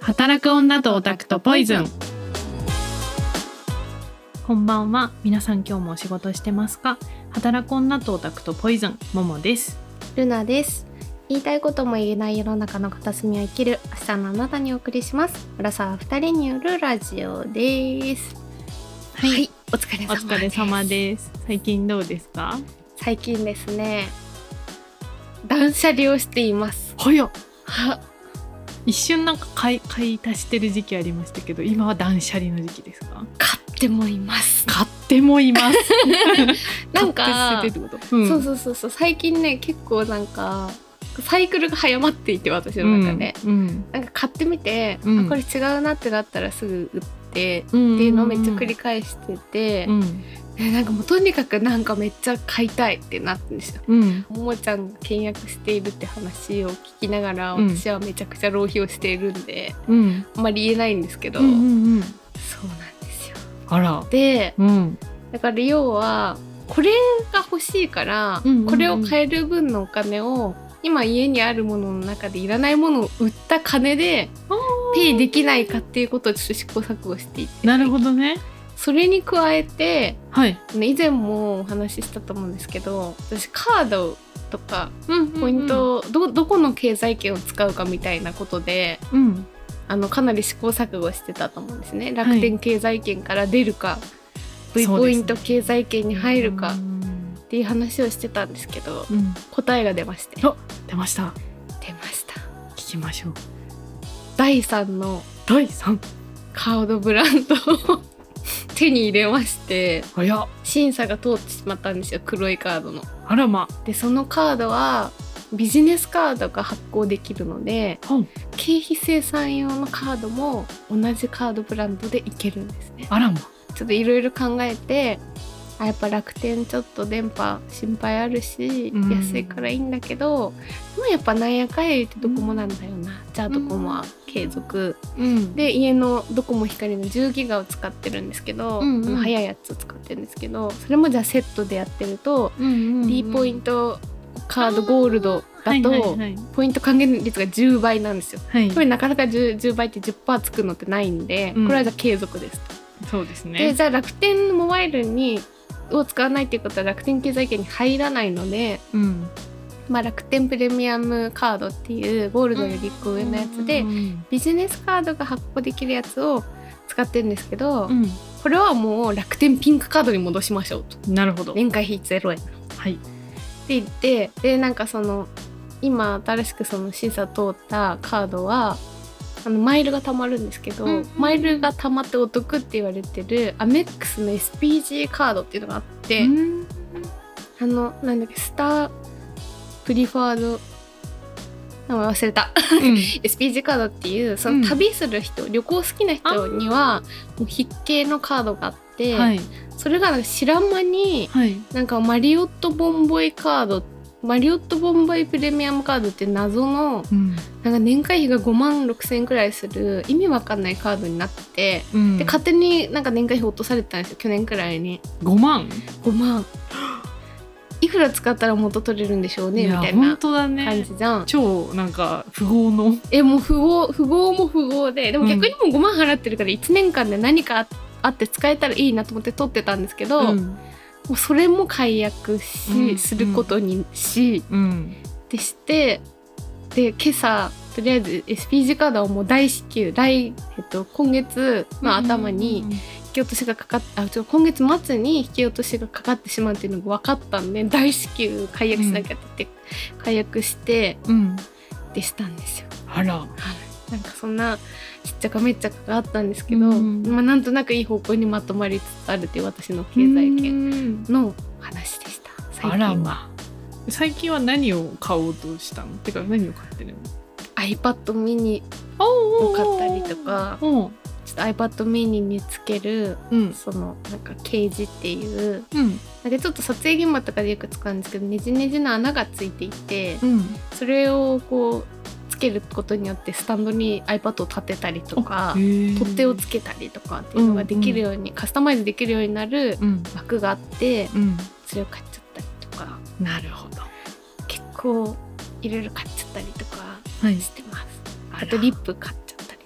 働く女とオタクとポイズン。こんばんは。皆さん今日もお仕事してますか？働く女とオタクとポイズン、ももです。 ルナです。言いたいことも言えない世の中の片隅を生きる明日のあなたにお送りします。アラサー2人によるラジオです。はい、お疲れ様です。 お疲れ様です。最近どうですか？ 最近ですね、断捨離をしています。 早っ。一瞬なんか買い足してる時期ありましたけど、今は断捨離の時期ですか？ 買ってもいます。 買ってもいますなんか買って捨ててってこと？ そう最近ね、結構なんかサイクルが早まっていて、私の中で、なんか買ってみて、あ、これ違うなってなったらすぐ売って、っていうのをめっちゃ繰り返してて、なんかもうとにかくなんかめっちゃ買いたいってなってんですよ。ももちゃんが倹約しているって話を聞きながら、私はめちゃくちゃ浪費をしているんで、あんまり言えないんですけど、そうなんですよ。 あら。 で、だから要はこれが欲しいから、これを買える分のお金を今家にあるものの中でいらないものを売った金でペイできないかっていうことをちょっと試行錯誤していて。 なるほどね。 それに加えて、 はい、 以前もお話ししたと思うんですけど、私カードとかポイントをどこの経済圏を使うかみたいなことで、かなり試行錯誤してたと思うんですね。楽天経済圏から出るか、V ポイント経済圏に入るかっていう話をしてたんですけど、答えが出まして。 出ました。聞きましょう。 第3のカードブランドを手に入れまして、審査が通ってしまったんですよ、黒いカードの。 あらま。 でそのカードはビジネスカードが発行できるので、経費生産用のカードも同じカードブランドでいけるんですね。 あらま。 ちょっといろいろ考えて、やっぱ楽天ちょっと電波心配あるし、安いからいいんだけど、でもやっぱなんやかんや言ってドコモなんだよな、じゃあドコモは継続、で家のドコモ光の10ギガを使ってるんですけど、早いやつを使ってるんですけど、それもじゃあセットでやってると、D ポイントカードゴールドだとポイント還元率が10倍なんですよ。これなかなか 10倍って 10% つくのってないんで、これはじゃあ継続ですと。 そうですね。 でじゃあ楽天モバイルを使わないっていうことは楽天経済圏に入らないので、楽天プレミアムカードっていうゴールドより1個上のやつで、ビジネスカードが発行できるやつを使ってるんですけど、これはもう楽天ピンクカードに戻しましょうと。 なるほど。 年会費0円。って言って、でなんかその今新しくその審査通ったカードはマイルが貯まるんですけど、マイルが貯まってお得って言われてるアメックスの SPG カードっていうのがあって、なんだっけ、スタープリファード、名前忘れた、SPG カードっていうその旅する人、旅行好きな人にはもう必携のカードがあって、それがなんか白間に、なんかマリオットボンボイカード、マリオットボンボイプレミアムカードって謎の、なんか年会費が5万6千円くらいする意味わかんないカードになってて、で勝手になんか年会費落とされてたんですよ、去年くらいに。5万いくら使ったら元取れるんでしょうねみたいな感じじゃん。 超なんか富豪のもう富豪も富豪で、でも逆にもう5万払ってるから1年間で何かあって使えたらいいなと思って取ってたんですけど、もうそれも解約することにし、でして、で今朝とりあえず SPG カードはもう大支給、今月の頭に引き落としがかかっ今月末に引き落としがかかってしまうっていうのが分かったんで、大支給解約しなきゃって言って解約して、でしたんですよ。なんかそんなちっちゃかめっちゃかがあったんですけど、なんとなくいい方向にまとまりつつあるっていう私の経済圏の話でした。 最近は何を買おうとしたの？てか何を買ってるの ？iPad mini を買ったりとか、ちょっと iPad mini につける、そのなんかケージっていう、なんかちょっと撮影現場とかでよく使うんですけど、ネジネジの穴がついていて、それをこうつけることによってスタンドに iPad を立てたりとか、取っ手をつけたりとかっていうのができるように、カスタマイズできるようになる枠があって、それを買っちゃったりとか。 なるほど。 結構いろいろ買っちゃったりとかしてます。あとリップ買っちゃったりとか。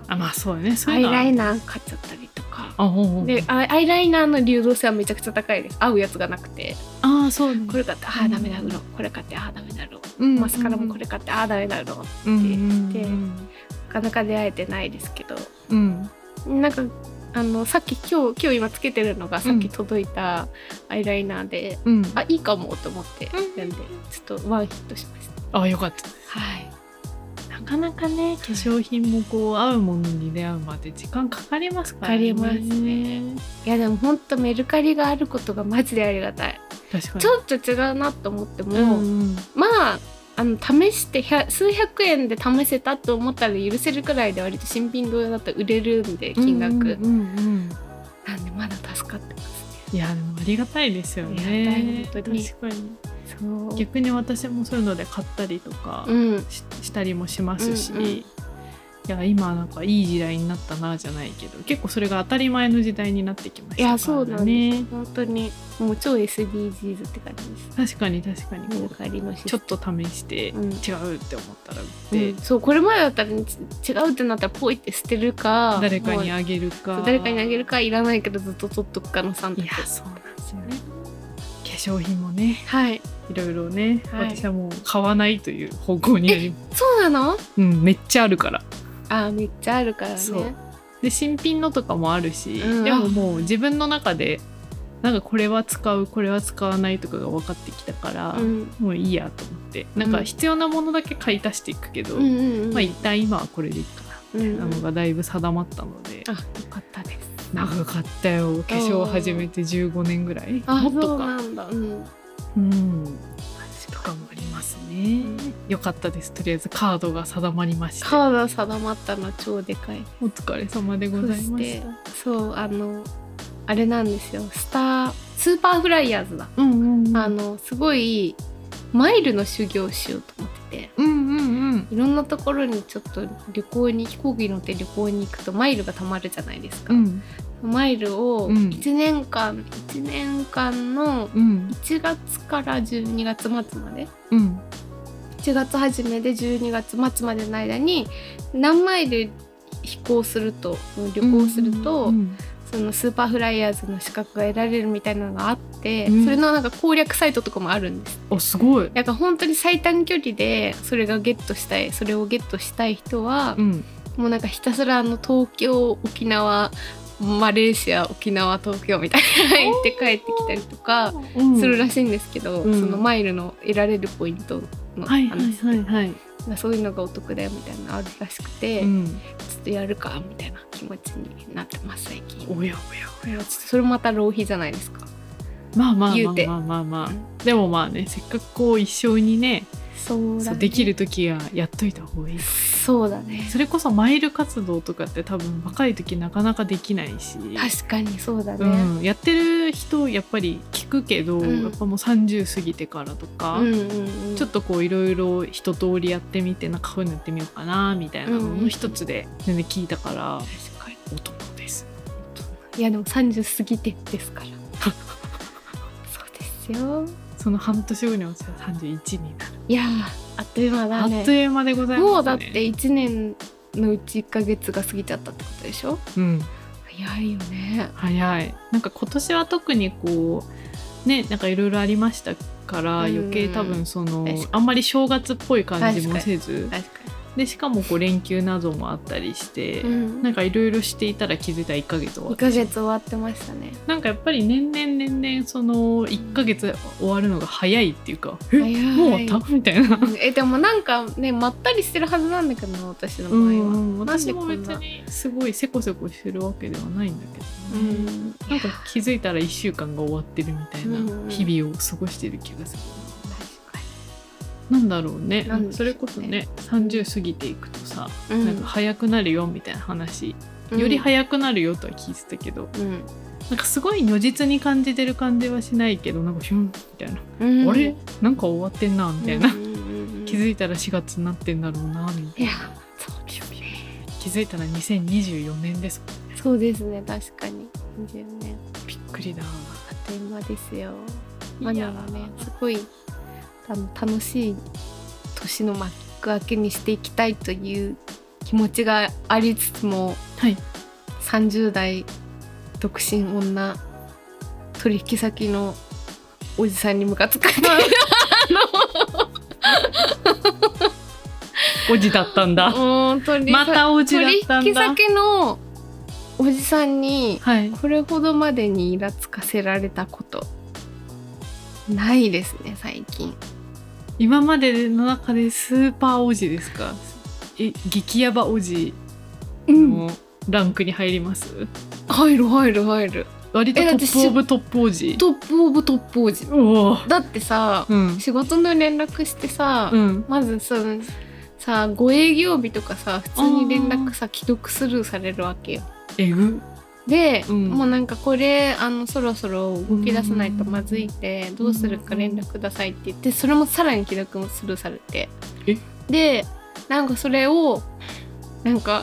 あ、まあそうよね、そうアイいうのはライナー買っちゃったりとか。 あ、ほうほう。 でアイライナーの流動性はめちゃくちゃ高いです。合うやつがなくて、 ああ、そうね。 これ買ってああダメだろう、これ買ってああダメだろう、 うんマスカラもこれ買ってああダメだろうってうん言って、なかなか出会えてないですけど、 うんなんかさっき今日今つけてるのがさっき届いたアイライナーで、 うんあいいかもと思ってうんなんでちょっとワンヒットしました。 あ、よかった。 はいなかなかね、化粧品もこう合うものに出会うまで時間かかりますからね。 かかりますね。いやでもほんとメルカリがあることがマジでありがたい。 確かに。 ちょっと違うなと思っても、 うんまあ試して数百円で試せたと思ったら許せるくらいで割と新品同様だったら売れるんで金額、 うんうんうんなんでまだ助かってますね。 いやでもありがたいですよありがたいね。 本当に確かに。 そう逆に私もそういうので買ったりとかうんしたりもしますし、 うんうんいや今なんかいい時代になったなじゃないけど、結構それが当たり前の時代になってきましたからね。 いやそうなんです本当にもう超 SDGs って感じです。 確かに確かにメルこカリのシステムうちょっと試してうん違うって思ったら売っうて、 んそうこれまでだったら、違うってなったらポイって捨てるか誰かにもうあげるか誰かにあげるかいらないけどずっと取っとくかの3択。 いやそうなんですよね。化粧品もねはいいろいろね、 はい私はもう買わないという方向にあり、 そうなの？ めっちゃあるから。 めっちゃあるからそうね。 で新品のとかもあるし、 うんでももう自分の中でなんかこれは使うこれは使わないとかが分かってきたから、 うんもういいやと思ってなんか必要なものだけ買い足していくけど、 うんうんうんまあ一旦今はこれでいいかなみたいなのうんがだいぶ定まったので、 あよかったです。 長かったよ。化粧始めて15年ぐらいあもっとかそうなんだ。うんとかもありますね。よかったです。とりあえずカードが定まりましてカード定まったの超でかい。 お疲れ様でございました。 そうあれなんですよスーパーフライヤーズだ。すごいマイルの修行をしようと思ってて、いろんなところにちょっと飛行機乗って旅行に行くとマイルが貯まるじゃないですか。マイルを1年間の1月から12月末まで、1月初めで12月末までの間に何マイル旅行すると、そのスーパーフライヤーズの資格が得られるみたいなのがあって、それのなんか攻略サイトとかもあるんです。 すごい。 だから本当に最短距離でそれをゲットしたい人は、もうなんかひたすら東京沖縄マレーシア沖縄東京みたいな行って帰ってきたりとかするらしいんですけど、そのマイルの得られるポイントの話で、そういうのがお得だよみたいなのあるらしくて、ちょっとやるかみたいな気持ちになってます最近。 おやおやおや。 それまた浪費じゃないですか。 まあまあ言うてでもまあね、せっかくこう一生にね、 そうだね、 できる時はやっといた方がいい。 そうだね。 それこそマイル活動とかって多分若い時なかなかできないし、 確かにそうだね、 やってる人やっぱり聞くけど、やっぱもう30過ぎてからとか、ちょっとこういろいろ一通りやってみてなんかこういうのやってみようかなみたいなのの一つで全然聞いたから、 確かに大人です。 いやでも30過ぎてですからそうですよ。 その半年後に私は31になる。 いやあっという間だね。 あっという間でございますね。 もうだって1年のうち1ヶ月が過ぎちゃったってことでしょ。早いよね。 早い。なんか今年は特にこうね、なんかいろいろありましたから余計多分そのあんまり正月っぽい感じもせず、でしかもこう連休などもあったりして、なんかいろいろしていたら気づいたら1ヶ月終わって 1ヶ月終わってましたね。 なんかやっぱり年々その1ヶ月終わるのが早いっていうか、もう終わったみたいな。 でもなんかねまったりしてるはずなんだけどな、私の場合は。 私も別にすごいせこせこしてるわけではないんだけどね、なんか気づいたら1週間が終わってるみたいな日々を過ごしてる気がする。なんだろうね、それこそね30過ぎていくとさ、なんか早くなるよみたいな話、より早くなるよとは聞いてたけど、なんかすごい如実に感じてる感じはしないけど、なんかヒュンみたいな、あれなんか終わってんなみたいな、気づいたら4月になってんだろうなみたいな。 そうですね。 気づいたら2024年ですもんね。 そうですね、確かに20年。 びっくりだ。 あっという間ですよ。まあでもね、すごい楽しい年の幕開けにしていきたいという気持ちがありつつも、 はい、 30代独身女取引先のおじさんにムカつくっていうおじだったんだ。またおじだったんだ。 取引先のおじさんにはい、 これほどまでにイラつかせられたことないですね最近。 今までの中でスーパーおじですか？激ヤバおじのランクに入ります？ 入る。 割とトップオブトップおじ。 トップオブトップおじ。だってさ、仕事の連絡してさ、まずさご営業日とかさ普通に連絡さ既読スルーされるわけよ。で、もうなんかこれそろそろ動き出さないとまずいってどうするか連絡くださいって言って、それもさらに既読もスルーされて、でなんかそれをなんか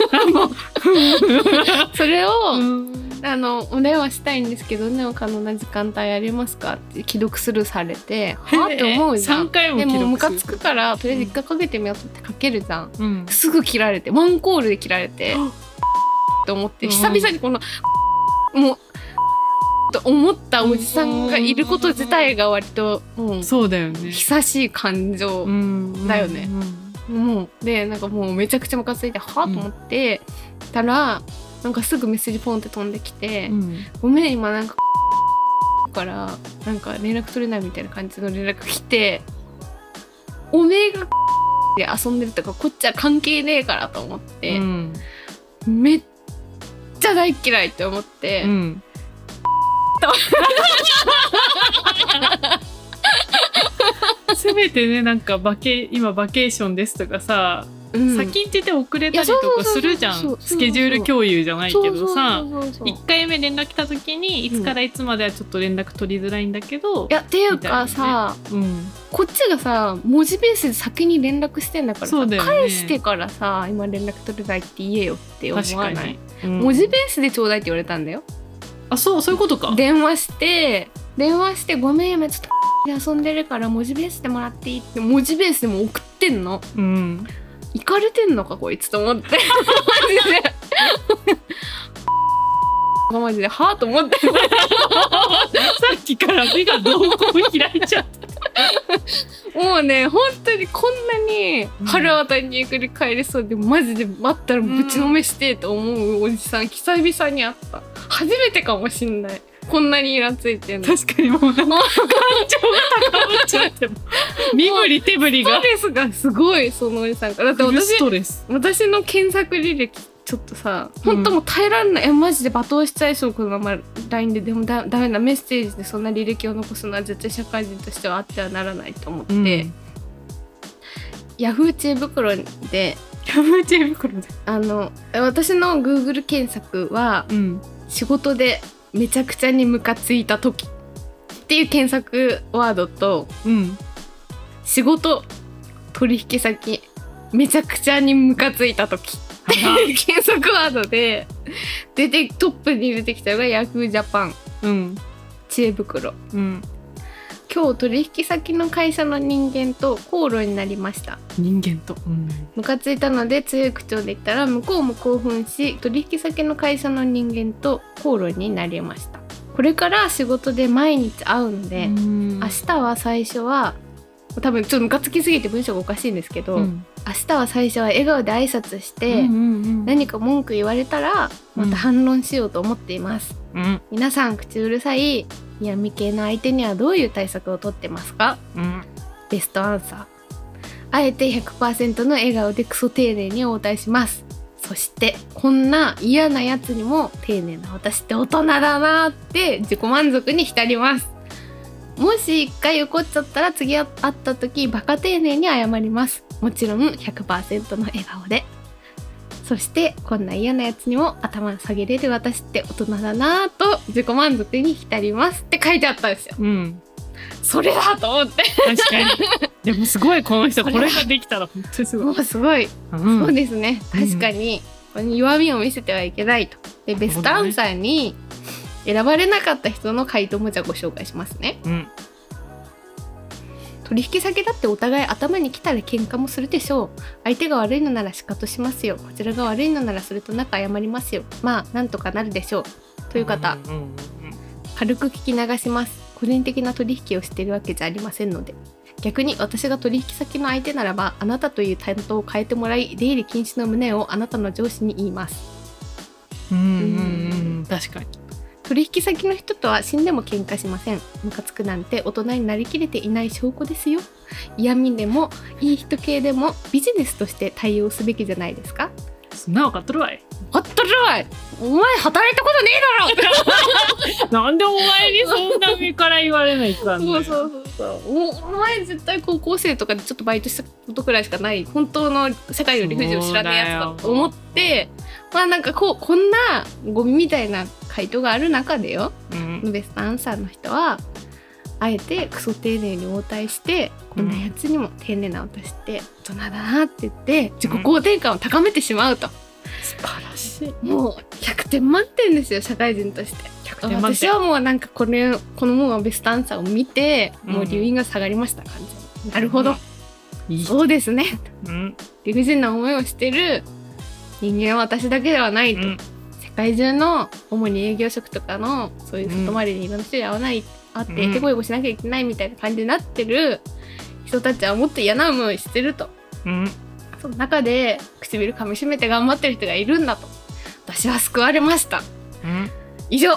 それをお電話したいんですけどね、可能な時間帯ありますかって既読スルーされて、はぁって思うじゃん。 3回も既読する。 でもムカつくからとりあえず1回かけてみようってかけるじゃん、すぐ切られて、ワンコールで切られてと思って、久々にこのもうと思ったおじさんがいること自体が割とそうだよね、 久しい感情だよね。もうでなんかもうめちゃくちゃムカついてはぁと思ってたら、なんかすぐメッセージポンって飛んできて、ごめん今なんかからなんか連絡取れないみたいな感じの連絡来て、おめえがで遊んでるとかこっちは関係ねえからと思って、めっちゃ大嫌いって思って、 せめてね、なんか今バケーションですとかさ、先んじて遅れたりとかするじゃん。スケジュール共有じゃないけどさ、1回目連絡来た時にいつからいつまではちょっと連絡取りづらいんだけど、 いやっていうかさ、こっちがさ文字ベースで先に連絡してんだからさ、返してからさ今連絡取れないって言えよって思わない？文字ベースでちょうだいって言われたんだよ。 あ、そういうことか。 電話してごめん今ちょっと遊んでるから文字ベースでもらっていいって文字ベースでも送ってんの。イカれてんのかこいつと思ってマジではぁと思ってさっきから目がどうこう開いちゃったもうね本当にこんなに腹渡りに繰り返りそうで、マジで待ったらぶちのめしてと思うおじさん久々に会った。初めてかもしんない、こんなにイラついてんの。 確かにもうなんか感情が高ぶっちゃっても身振り手振りがストレスがすごい、そのおじさんから。だって私の検索履歴ちょっとさ、本当もう耐えらんない、マジで罵倒しちゃいそう、このまま LINE で。でもダメな、メッセージでそんな履歴を残すのは絶対社会人としてはあってはならないと思って、ヤフー知恵袋で私の Google 検索は、仕事でめちゃくちゃにムカついた時っていう検索ワードと、仕事取引先めちゃくちゃにムカついた時っていう検索ワードでトップに出てきたのが Yahoo! Japan、知恵袋、今日取引先の会社の人間と口論になりました。 人間と、 ムカついたので強い口調で言ったら向こうも興奮し、取引先の会社の人間と口論になりました。これから仕事で毎日会うので、明日は最初は多分ちょっとムカつきすぎて文章がおかしいんですけど、明日は最初は笑顔で挨拶して、何か文句言われたらまた反論しようと思っています。皆さん口うるさい闇系の相手にはどういう対策をとってますか？ベストアンサー。あえて 100% の笑顔でクソ丁寧に応対します。そしてこんな嫌なやつにも丁寧な私って大人だなって自己満足に浸ります。もし一回怒っちゃったら次会った時バカ丁寧に謝ります。もちろん 100% の笑顔で。そしてこんな嫌なやつにも頭下げれる私って大人だなぁと自己満足に浸りますって書いてあったんですよ。それだと思って。 確かにでもすごい、この人これができたら本当にすごい。 もうすごい、そうですね、確かに、弱みを見せてはいけないと。でベストアンサーに選ばれなかった人の回答もじゃあご紹介しますね。 取引先だってお互い頭に来たら喧嘩もするでしょう。相手が悪いのなら仕方しますよ。こちらが悪いのならそれとなく謝りますよ。まあなんとかなるでしょう。という方、軽く聞き流します。個人的な取引をしているわけじゃありませんので。逆に私が取引先の相手ならば、あなたという担当を変えてもらい、出入り禁止の旨をあなたの上司に言います。 確かに。 取引先の人とは死んでも喧嘩しません。ムカつくなんて大人になりきれていない証拠ですよ。嫌味でもいい人系でもビジネスとして対応すべきじゃないですか。 そんな分かっとるわい。 分かっとるわい。お前働いたことねえだろなんでお前にそんな目から言われないかんの。 そうお前絶対高校生とかでちょっとバイトしたことくらいしかない本当の社会の理不尽を知らないやつだと思って、まあなんかこんなゴミみたいな回答がある中でよ、ベストアンサーの人はあえてクソ丁寧に応対して、こんなやつにも丁寧な応対して大人だなって言って自己肯定感を高めてしまうと。 素晴らしい。 もう100点満点ですよ、社会人として。私はもうなんかこのもうベストアンサーを見て、もう留飲が下がりました感じ。なるほど、そうですね、理不尽な思いをしてる人間は私だけではないと、世界中の主に営業職とかのそういう外回りにいろんな人に会って手こいこしなきゃいけないみたいな感じになってる人たちはもっと嫌な思いしてると、その中で唇噛みしめて頑張ってる人がいるんだと私は救われました、以上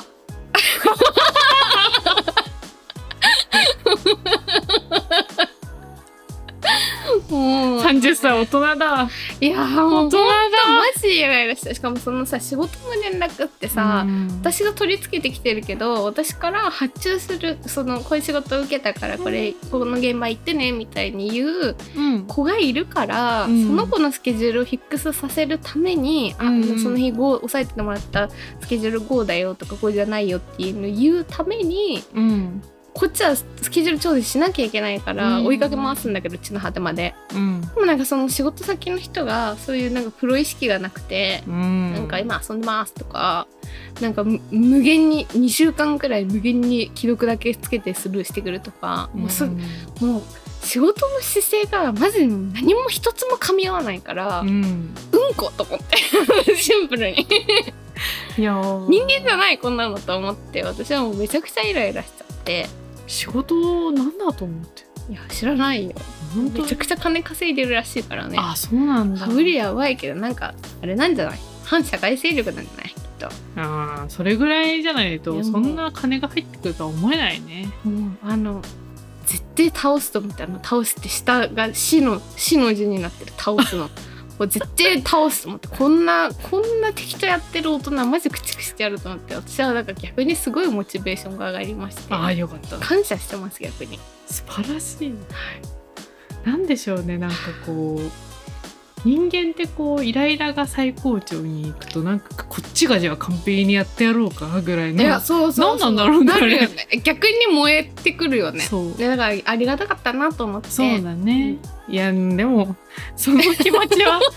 もう 30歳大人だ。 いやもう大人だ。 マジイライラした。しかもそのさ、仕事の連絡ってさ、私が取り付けてきてるけど、私から発注するそのこういう仕事を受けたからこの現場行ってねみたいに言う子がいるから、その子のスケジュールをフィックスさせるために、その日押さえてもらったスケジュール5だよとか5じゃないよっていうのを言うために、こっちはスケジュール調整しなきゃいけないから追いかけ回すんだけど、うちの果てまで、でもなんかその仕事先の人がそういうなんかプロ意識がなくて、なんか今遊んでますとか、なんか無限に2週間くらい無限に既読だけつけてスルーしてくるとか、もう仕事の姿勢がマジで何も一つも噛み合わないから、こと思ってシンプルにいや人間じゃないこんなのと思って、私はもうめちゃくちゃイライラしちゃって。 仕事なんだと思って。 いや知らないよ。めちゃくちゃ金稼いでるらしいからね。 あ、そうなんだ。 羽振りやばいけど、なんかあれなんじゃない、反社会勢力なんじゃないきっと。 ああ、それぐらいじゃないとそんな金が入ってくるとは思えないね。 絶対倒すと思ったら、倒すって下が死の字になってる、倒すの絶対倒すと思って、こんな敵とやってる大人マジ駆逐してやると思って、私はなんか逆にすごいモチベーションが上がりまして、 ああよかった、 感謝してます逆に。 素晴らしい、なんでしょうね、なんかこう人間ってこうイライラが最高潮に行くと、なんかこっちがじゃあ完璧にやってやろうかぐらいの、 いやそう何なんだろうね、 なるよね、逆に燃えてくるよね。 そうでだからありがたかったなと思って。 そうだね、いやでもその気持ちは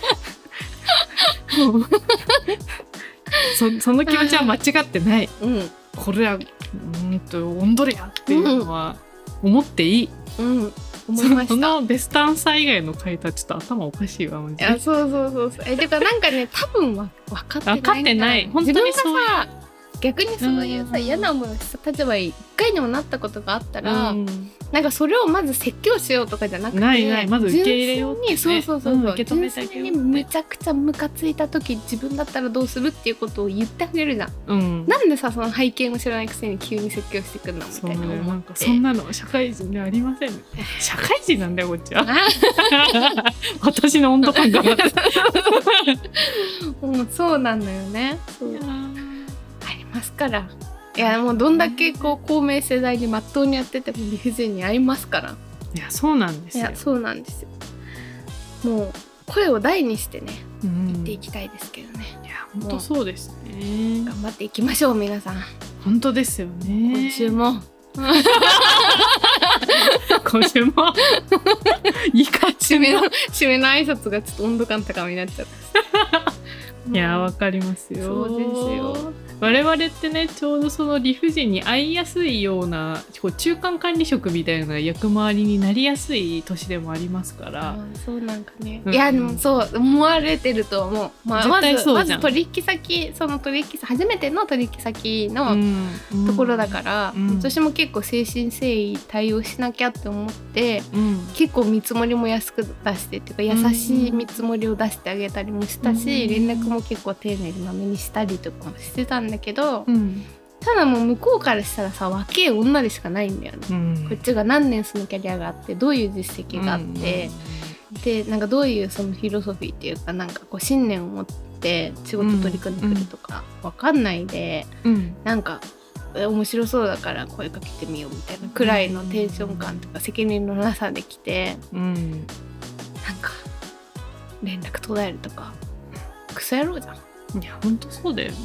その気持ちは間違ってない、これはおんどれやっていうのは思っていい、思いました。そのベストアンサー以外の回答はちょっと頭おかしいわマジで。 いやそうてかなんかね、多分分かってない本当にそう。 自分がさ、逆にそういうさ、嫌な思いをした立場に一回にもなったことがあったら、なんかそれをまず説教しようとかじゃなくて、 ないまず受け入れようってね、 そう受け止めてあげようって、 純粋にめちゃくちゃムカついた時自分だったらどうするっていうことを言ってあげるじゃん、なんでさ、その背景も知らないくせに急に説教してくんのみたいな思って、 なんかそんなの社会人ではありません、社会人なんだよこっちは私の温度感がもうそうなんだよね、ありますから。いやもうどんだけこう公明正大にまっとうにやってても理不尽にありますから。 いやそうなんですよ。 いやそうなんですよ。もう声を大にしてね、言っていきたいですけどね。 いや本当そうですね。 頑張っていきましょう皆さん。 本当ですよね。 今週もいいか締めの挨拶がちょっと温度感高めになっちゃった。 いやわかりますよ。 そうですよ。 我々ってねちょうどその理不尽に合いやすいようなこう中間管理職みたいな役回りになりやすい年でもありますから。 そうなんかね、 うん、 いやでもそう思われてると思う、まず取引先初めての取引先のところだから、私も結構誠心誠意対応しなきゃって思って、結構見積もりも安く出してっていうか優しい見積もりを出してあげたりもしたし、連絡も結構丁寧にまめにしたりとかもしてたんだけど、ただもう向こうからしたらさ若え女でしかないんだよね、こっちが何年そのキャリアがあってどういう実績があって、でなんかどういうそのフィロソフィーっていうかなんかこう信念を持って仕事取り組んでくるとか分かんないで、なんか面白そうだから声かけてみようみたいなくらいのテンション感とか責任のなさで来て、なんか連絡途絶えるとかクソ野郎じゃん。 いやほんとそうだよね。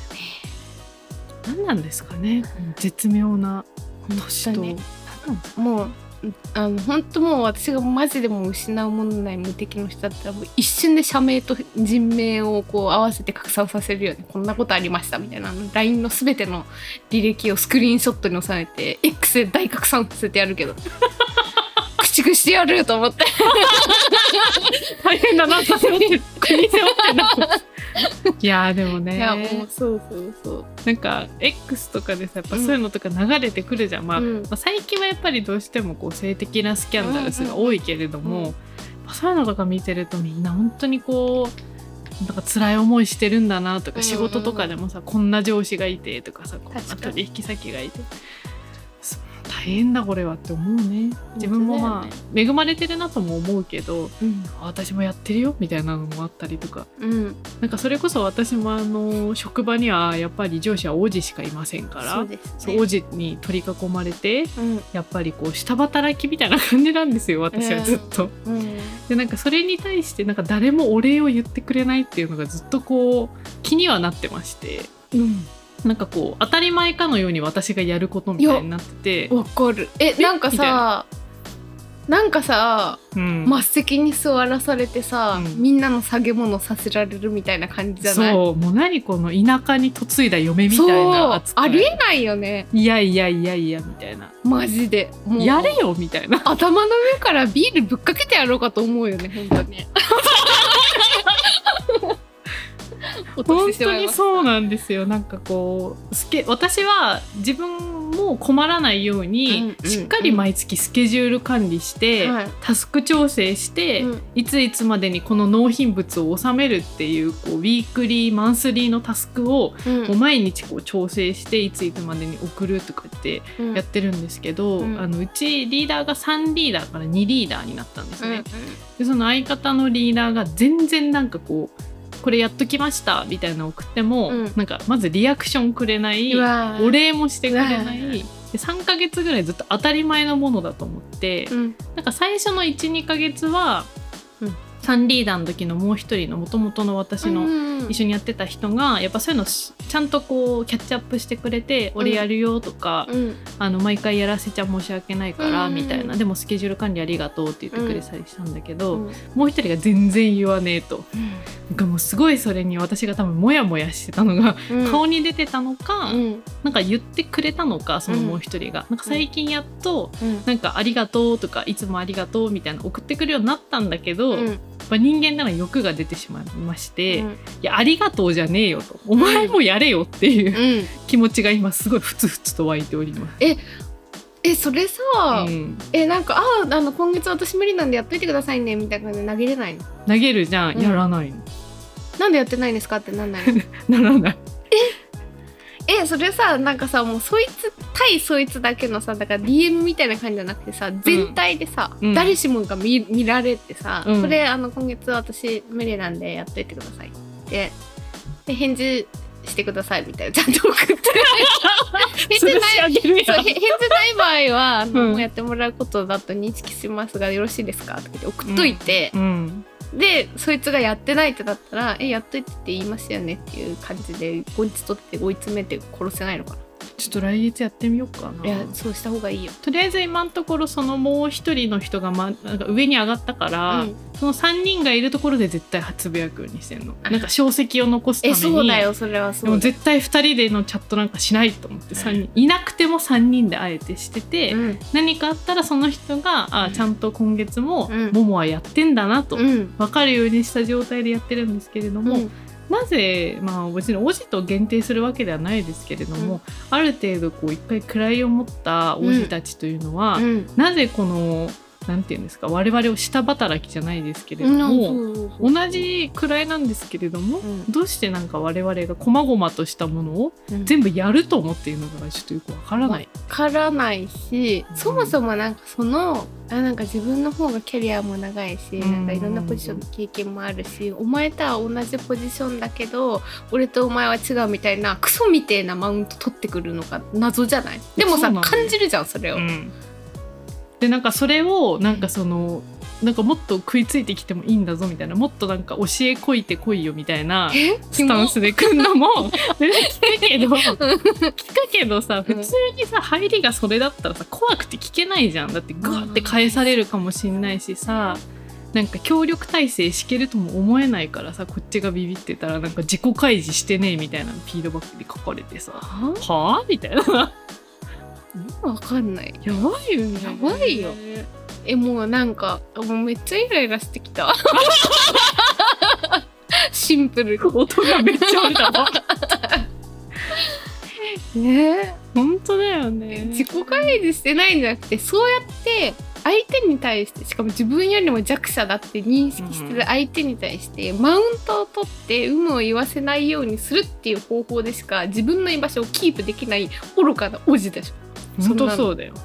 何なんですかね絶妙な年と、 もう本当もう私がマジでもう失うものない無敵の人だったらもう一瞬で社名と人名をこう合わせて拡散させるよね。こんなことありましたみたいなLINE の全ての履歴をスクリーンショットに収めて X で大拡散させてやるけど駆逐してやると思って大変だなって背負って国背負ってないやでもね、 いやもうそうなんか X とかでさやっぱそういうのとか流れてくるじゃん、まあ、最近はやっぱりどうしてもこう性的なスキャンダルスが多いけれども、そういうのとか見てるとみんな本当にこうなんか辛い思いしてるんだなとか、仕事とかでもさこんな上司がいてとかさこんな取引先がいて大変だこれはって思うね。自分もまあ恵まれてるなとも思うけど、私もやってるよみたいなのもあったりとか、なんかそれこそ私も職場にはやっぱり上司は王子しかいませんから、そう王子に取り囲まれて、やっぱりこう下働きみたいな感じなんですよ私はずっと、でなんかそれに対してなんか誰もお礼を言ってくれないっていうのがずっとこう気にはなってまして、なんかこう当たり前かのように私がやることみたいになってて。 わかる。なんかさ末席に座らされてさ、みんなの下げ物させられるみたいな感じじゃない？ そうもう何この田舎に嫁いだ嫁みたいな扱い。 ありえないよね。 いやみたいな、 マジでもうやれよみたいな。 頭の上からビールぶっかけてやろうかと思うよね本当に本当にそうなんですよ。なんかこう私は自分も困らないようにしっかり毎月スケジュール管理して、タスク調整して、いついつまでにこの納品物を収めるっていう、こうウィークリーマンスリーのタスクをもう毎日こう調整していついつまでに送るとかってやってるんですけど、うちリーダーが3リーダーから2リーダーになったんですね。でその相方のリーダーが全然なんかこうこれやっときましたみたいなの送っても、なんかまずリアクションくれない、お礼もしてくれないで3ヶ月ぐらいずっと当たり前のものだと思って、なんか最初の 1,2 ヶ月は、3リーダーの時のもう一人の元々の私の一緒にやってた人がやっぱそういうのちゃんとこうキャッチアップしてくれて、俺やるよとか、毎回やらせちゃ申し訳ないからみたいな、でもスケジュール管理ありがとうって言ってくれたりしたんだけど、もう一人が全然言わねえと、なんかもうすごいそれに私が多分モヤモヤしてたのが、顔に出てたのか、なんか言ってくれたのか、そのもう一人が、なんか最近やっと、なんかありがとうとかいつもありがとうみたいな送ってくるようになったんだけど、人間なら欲が出てしまいまして、いやありがとうじゃねえよと、お前もやれよっていう気持ちが今すごいふつふつと湧いております。 それさ、なんか今月私無理なんでやっといてくださいねみたいな感じで投げれないの？投げるじゃん、やらないの。 なんでやってないんですかってなんないの？ ならない。 それさなんかさもうそいつ対そいつだけのさだから DM みたいな感じじゃなくてさ全体でさ、誰しもが見られてさ、これ今月私無理なんでやっといてくださいってで返事してくださいみたいなちゃんと送って返事ない場合はもうやってもらうことだと認識しますがよろしいですかって送っといて、でそいつがやってないってだったらやっといてって言いますよねっていう感じでこいつ取って追い詰めて殺せないのかな。 ちょっと来月やってみようかな。 いやそうした方がいいよ。 とりあえず今のところそのもう一人の人が、なんか上に上がったから、その3人がいるところで絶対つぶやくようにしてんの。なんか小石を残すために。 そうだよ、それはそうだ。 でも絶対2人でのチャットなんかしないと思って、3人いなくても3人であえてしてて、何かあったらその人がちゃんと今月もももはやってんだなと分かるようにした状態でやってるんですけれども、なぜ、別におじと限定するわけではないですけれども、ある程度こう一回位を持ったおじたちというのは、なぜこのなんていうんですか、我々を下働きじゃないですけれども、同じ位なんですけれども、どうしてなんか我々が細々としたものを全部やると思っているのかちょっとよくわからない。 わからないし、そもそもなんかなんか自分の方がキャリアも長いし、なんかいろんなポジションの経験もあるし、お前とは同じポジションだけど俺とお前は違うみたいなクソみたいなマウント取ってくるのが謎じゃない？でもさ、感じるじゃんそれを。 でなんかそれをなんかなんかもっと食いついてきてもいいんだぞみたいな、もっとなんか教えこいてこいよみたいなスタンスで来んのも聞くけどさ、普通にさ入りがそれだったらさ怖くて聞けないじゃん。だってグワって返されるかもしんないしさ、なんか協力体制しけるとも思えないからさ、こっちがビビってたらなんか自己開示してねえみたいなフィードバックで書かれてさ、はぁみたいな。 わかんない。 やばいよね。 やばいよ。もうなんかもうめっちゃイライラしてきた。シンプルに音がめっちゃ降りたわ。 ね、 本当だよね。 自己開示してないんじゃなくて、そうやって相手に対して、しかも自分よりも弱者だって認識してる相手に対してマウントを取って有無を言わせないようにするっていう方法でしか自分の居場所をキープできない愚かなおじでしょ。 本当そうだよ。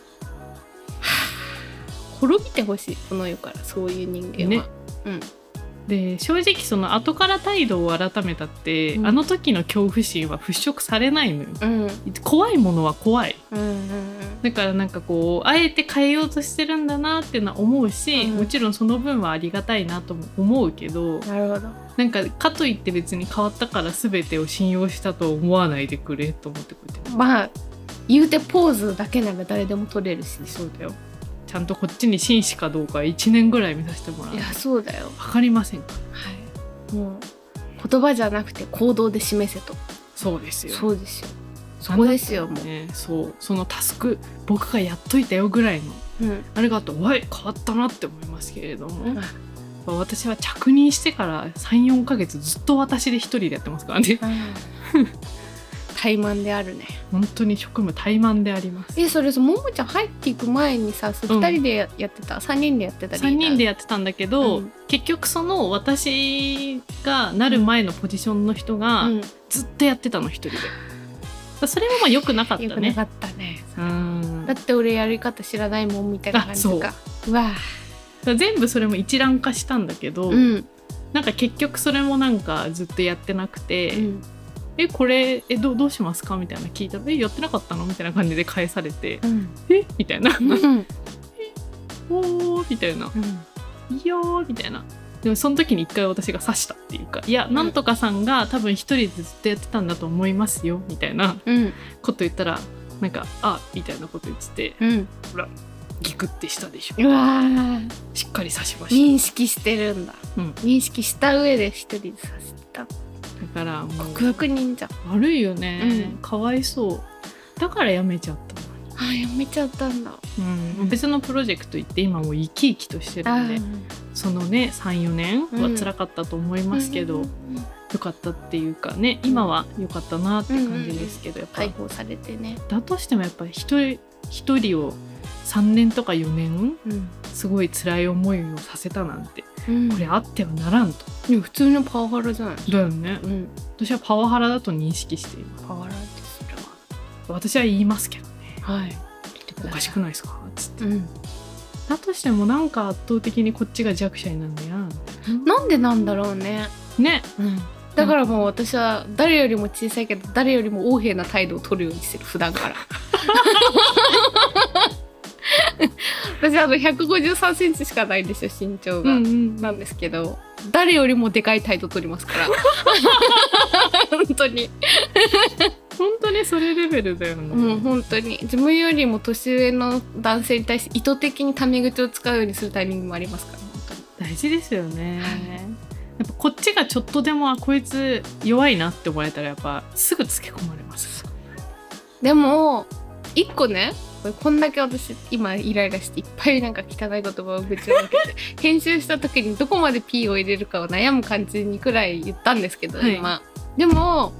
滅びてほしい、この世からそういう人間は。ね、 で正直その後から態度を改めたって、あの時の恐怖心は払拭されないのよ。怖いものは怖い。だからなんかこうあえて変えようとしてるんだなっていうのは思うし、もちろんその分はありがたいなとも思うけど、 なるほど。 なんかかといって別に変わったから全てを信用したと思わないでくれと思ってこうやって。 まあ言うてポーズだけなら誰でも取れるし、 そうだよ。ちゃんとこっちに真摯かどうか1年ぐらい見させてもらう。 いやそうだよ。 分かりませんか。 はい。もう言葉じゃなくて行動で示せと。 そうですよ。 そうですよ。そこですよ。もうね、そのタスク僕がやっといたよぐらいの、あれがあっておい変わったなって思いますけれども、私は着任してから 3,4 ヶ月ずっと私で一人でやってますからね。 怠慢であるね。 本当に職務怠慢であります。 それももちゃん入っていく前にさ、2人でやってた、3人でやってた。 3人でやってたんだけど、結局その私がなる前のポジションの人がずっとやってたの一人で。それもまあ良くなかったね。良くなかったね。だって俺やり方知らないもんみたいな感じか。うわ全部それも一覧化したんだけど、なんか結局それもなんかずっとやってなくて、これどうしますかみたいな聞いたらやってなかったのみたいな感じで返されて、みたいなおーみたいな、いいよみたいな。でもその時に一回私が刺したっていうか、いやなんとかさんが多分一人でずっとやってたんだと思いますよみたいなこと言ったら、なんかみたいなこと言ってて、ほらギクってしたでしょ。 うわしっかり刺しました。 認識してるんだ、認識した上で一人で刺した。 だからもう極悪人じゃん。 悪いよね、かわいそう。だからやめちゃったのに。 やめちゃったんだ。 別のプロジェクト行って今もう生き生きとしてるんで、そのね 3,4 年は辛かったと思いますけど、よかったっていうかね、今はよかったなって感じですけど、やっぱ解放されてね。 だとしてもやっぱり一人を3年とか4年、すごい辛い思いをさせたなんて、これあってはならんと。 いや普通のパワハラじゃないだよね、私はパワハラだと認識しています。 パワハラってそれは私は言いますけどね。おかしくないですかつって、だとしてもなんか圧倒的にこっちが弱者になるんだよ。 なんでなんだろうね。だからもう私は誰よりも小さいけど誰よりも横柄な態度を取るようにしてる、普段から。私153センチしかないんですよ、身長が、なんですけど誰よりもでかい態度取りますから。本当に本当にそれレベルだよね。 もう本当に自分よりも年上の男性に対して意図的にタメ口を使うようにするタイミングもありますから、本当に大事ですよね。やっぱこっちがちょっとでもこいつ弱いなって思われたらやっぱすぐつけ込まれます。 でも一個ね、こんだけ私今イライラしていっぱいなんか汚い言葉をぶちまけて編集した時にどこまで P を入れるかを悩む感じにくらい言ったんですけど、今でも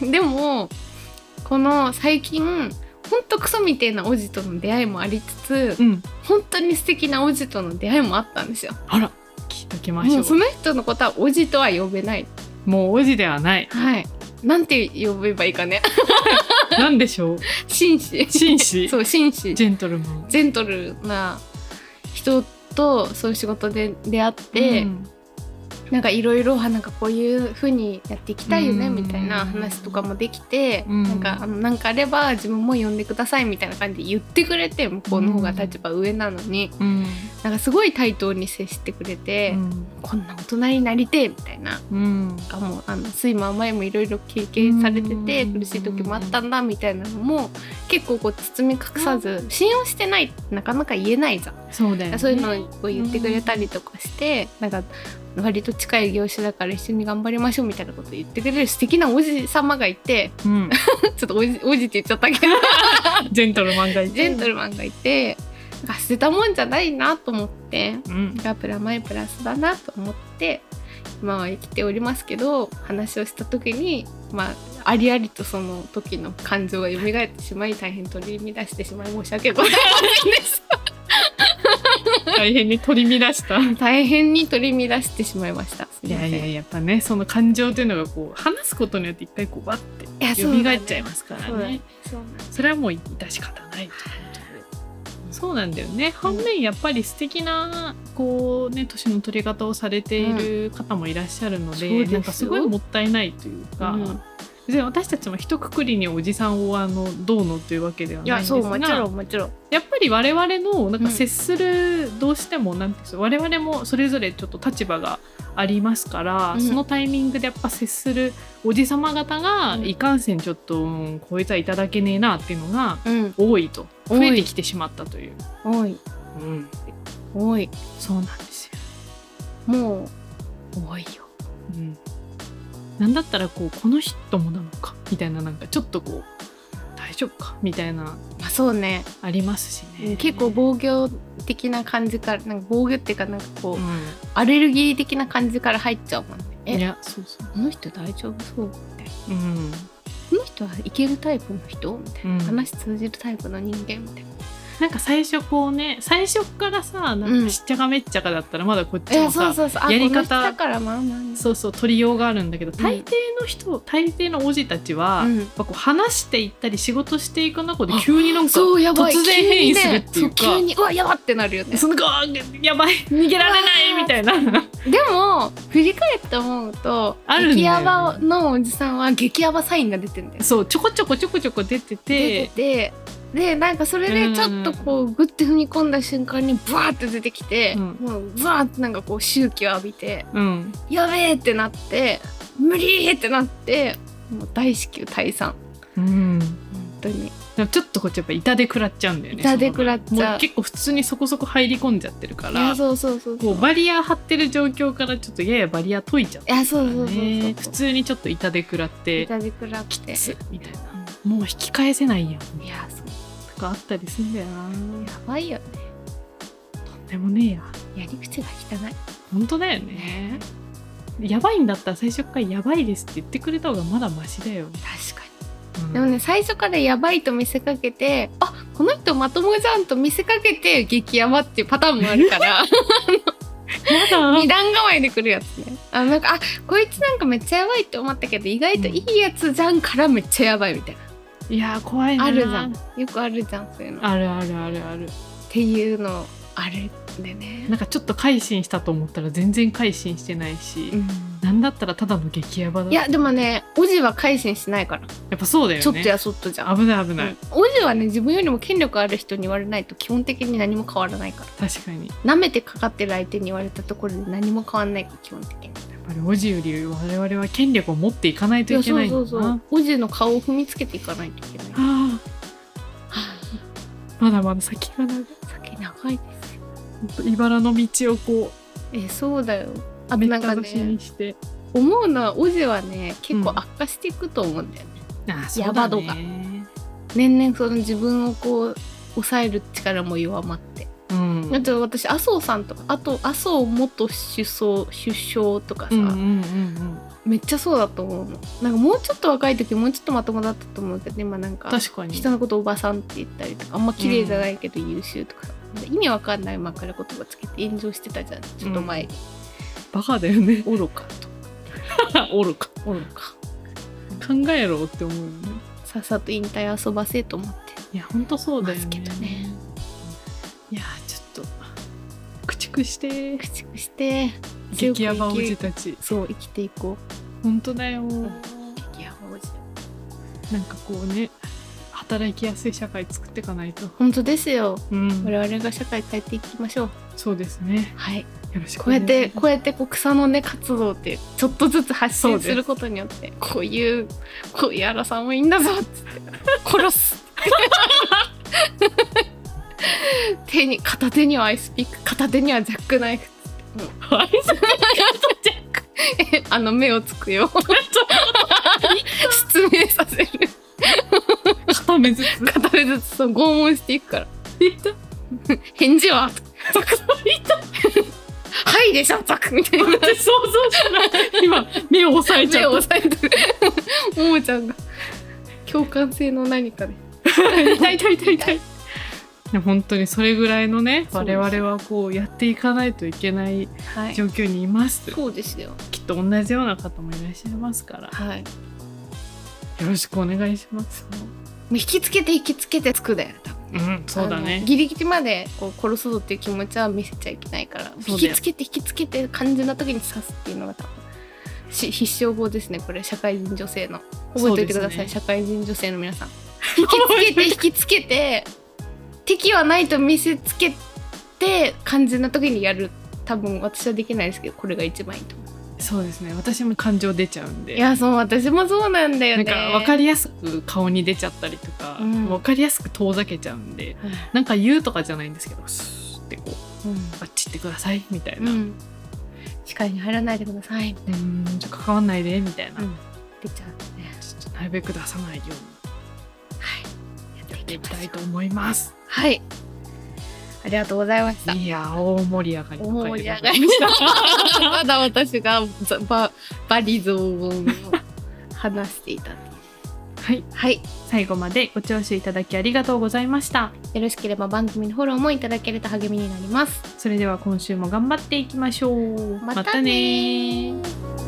この最近ほんとクソみたいなおじとの出会いもありつつ、本当に素敵なおじとの出会いもあったんですよ。 あら、聞いときましょう。 もうその人のことはおじとは呼べない。 もうおじではない。 はい。なんて呼べばいいかね。 なんでしょう。 紳士。 紳士。 そう、紳士。 ジェントルマン。 ジェントルな人とそういう仕事で出会って、なんかいろいろなんかこういう風にやっていきたいよねみたいな話とかもできて、なんかあれば自分も呼んでくださいみたいな感じで言ってくれて、向こうの方が立場上なのに、なんかすごい対等に接してくれて、こんな大人になりてえみたいな、もう酸いも甘いもいろいろ経験されてて、苦しい時もあったんだみたいなのも結構こう包み隠さず、信用してないってなかなか言えないじゃん。 そうだよね。 そういうのを言ってくれたりとかして、なんか割と近い業種だから一緒に頑張りましょうみたいなことを言ってくれる素敵なおじ様がいて、ちょっとおじって言っちゃったけどジェントルマンがいて、 ジェントルマンがいて、捨てたもんじゃないなと思って、プラマイプラスだなと思って今は生きておりますけど、話をした時にありありとその時の感情が蘇ってしまい、大変取り乱してしまい申し訳ございませんでした大変に取り乱した大変に取り乱してしまいました。 いややっぱね、その感情というのがこう話すことによって一回こうバッて蘇っちゃいますからね。それはもう致し方ないと。そうなんだよね。反面やっぱり素敵なこうね年の取り方をされている方もいらっしゃるので、なんかすごいもったいないというか、私たちも一括りにおじさんをどうのというわけではないんですが、 もちろんもちろんやっぱり我々のなんか接する、どうしてもなんていうんですか、我々もそれぞれちょっと立場がありますから、そのタイミングでやっぱ接するおじさま方が、いかんせんちょっと、こいつはいただけねえなっていうのが多いと、増えてきてしまったという。 多い、多い。 そうなんですよ。もう多いよ。 なんだったらこの人もなのかみたいな、なんかちょっとこう大丈夫かみたいな、 そうね、 ありますしね。 結構防御的な感じから、なんか防御っていうかなんかこう、アレルギー的な感じから入っちゃうもんね。 いや、そうこの人大丈夫そうみたいな、この人はいけるタイプの人みたいな、話通じるタイプの人間みたいな。 なんか最初こうね、最初からさ、なんかしっちゃかめっちゃかだったらまだこっちもさ、やり方取りようがあるんだけど、大抵の人、大抵のおじたちは、こう話していったり仕事していく中で急になんか突然変異するっていうか、 急にうわやばってなるよね。 そのやばい逃げられないみたいな。でも振り返って思うと、激ヤバのおじさんは激ヤバサインが出てるんだよ。 そう、ちょこちょこ出てて。 でなんかそれでちょっとこうグッて踏み込んだ瞬間にブワーって出てきて、もうブワーってなんかこう周期を浴びて、やべえってなって、無理ってなって、もう大至急退散。本当にちょっとこっちやっぱ痛で食らっちゃうんだよね。 痛で食らっちゃう。 もう結構普通にそこそこ入り込んじゃってるから、 こうバリア張ってる状況からちょっとややバリア解いちゃってるからね。普通にちょっと痛で食らってきつみたいな、もう引き返せないやん。 いやそうとかあったりするんだよな。 やばいよね。 とんでもねえや。 やり口が汚い。 本当だよね。やばいんだったら最初からやばいですって言ってくれた方がまだマシだよ。 確かに。でもね、最初からやばいと見せかけて、あ、この人まともじゃんと見せかけて激ヤバっていうパターンもあるから二段構えでくるやつね。なんかこいつなんかめっちゃやばいって思ったけど意外といいやつじゃんからめっちゃやばいみたいな。 いや怖いな。 あるじゃん。よくあるじゃん、そういうの。 あるっていうのあるんでね。 なんかちょっと改心したと思ったら全然改心してないし、なんだったらただの激ヤバだ。 いやでもね、おじは改心しないから。 やっぱそうだよね。 ちょっとやそっとじゃん。 危ない危ない。 おじはね、自分よりも権力ある人に言われないと基本的に何も変わらないから。 確かに。 舐めてかかってる相手に言われたところで何も変わらないから基本的に。 ぱりおじより我々は権力を持っていかないといけないんだな。 そうそうそう。おじの顔を踏みつけていかないといけない。 はあ、まだまだ先が長い。 先長いですよ。 ほんと茨の道をこそうだよ。あうとなんかめったしねにして。 思うのはおじはね結構悪化していくと思うんだよね。 あ、そうだね。 ヤバ度が年々その自分をこう抑える力も弱まって。 うん、 あと私麻生さんとかあと麻生元首相とかさ、めっちゃそうだと思うの。なんかもうちょっと若い時もうちょっとまともだったと思うけど今なんか確かに人のことおばさんって言ったりとかあんま綺麗じゃないけど優秀とか、意味わかんない枕言葉つけて炎上してたじゃんちょっと前に、 バカだよね。 愚かと愚か愚か考えろって思うよね。 さっさと引退遊ばせと思っていやほんとそうだよね。 ますけどね。 いやちょっと駆逐して駆逐して激ヤバおじたち。 そう生きていこう。 ほんとだよ。 激ヤバおじなんかこうね働きやすい社会作っていかないと。 本当ですよ、 うん、 我々が社会変えていきましょう。 そうですね。 はい、 よろしくこうやって草の根活動ってちょっとずつ発信することによってこういう荒さんもいいんだぞっつって殺す片手にはアイスピック片手にはジャックナイフっつって、アイスピックジャック目をつくよ失明させる片目ずつそう拷問していくから返事ははいでしょザクみたいな。 想像じゃない今目を押さえちゃった。 目を押さえてるももちゃんが共感性の何かで痛い本当にそれぐらいのね我々はこうやっていかないといけない状況にいます、 そうですよ。 きっと同じような方もいらっしゃいますから、 はい、 よろしくお願いします。 引きつけてつくだよ多分。 うん、そうだね。 ギリギリまでこう殺すぞっていう気持ちは見せちゃいけないから引きつけて肝心な時に刺すっていうのが多分必勝法ですね。これ社会人女性の覚えておいてください、ね、社会人女性の皆さん引きつけて敵はないと見せつけて肝心な時にやる。多分私はできないですけどこれが一番いいと思う。 そうですね。私も感情出ちゃうんで。 いやそう私もそうなんだよね。 なんか分かりやすく顔に出ちゃったりとか、分かりやすく遠ざけちゃうんで、なんか言うとかじゃないんですけどスーってこう、あっち行ってくださいみたいな、 視界に入らないでくださいみたいな、 ちょっと関わんないでみたいな、 出ちゃうね。 ちょっとなるべく出さないようにやっていきたいと思います。 はい、ありがとうございました。 いや大盛り上がりましたまだ私がバリ雑言を話していたはい、 最後までご聴取いただきありがとうございました。 よろしければ番組のフォローもいただけると励みになります。 それでは今週も頑張っていきましょう。またね。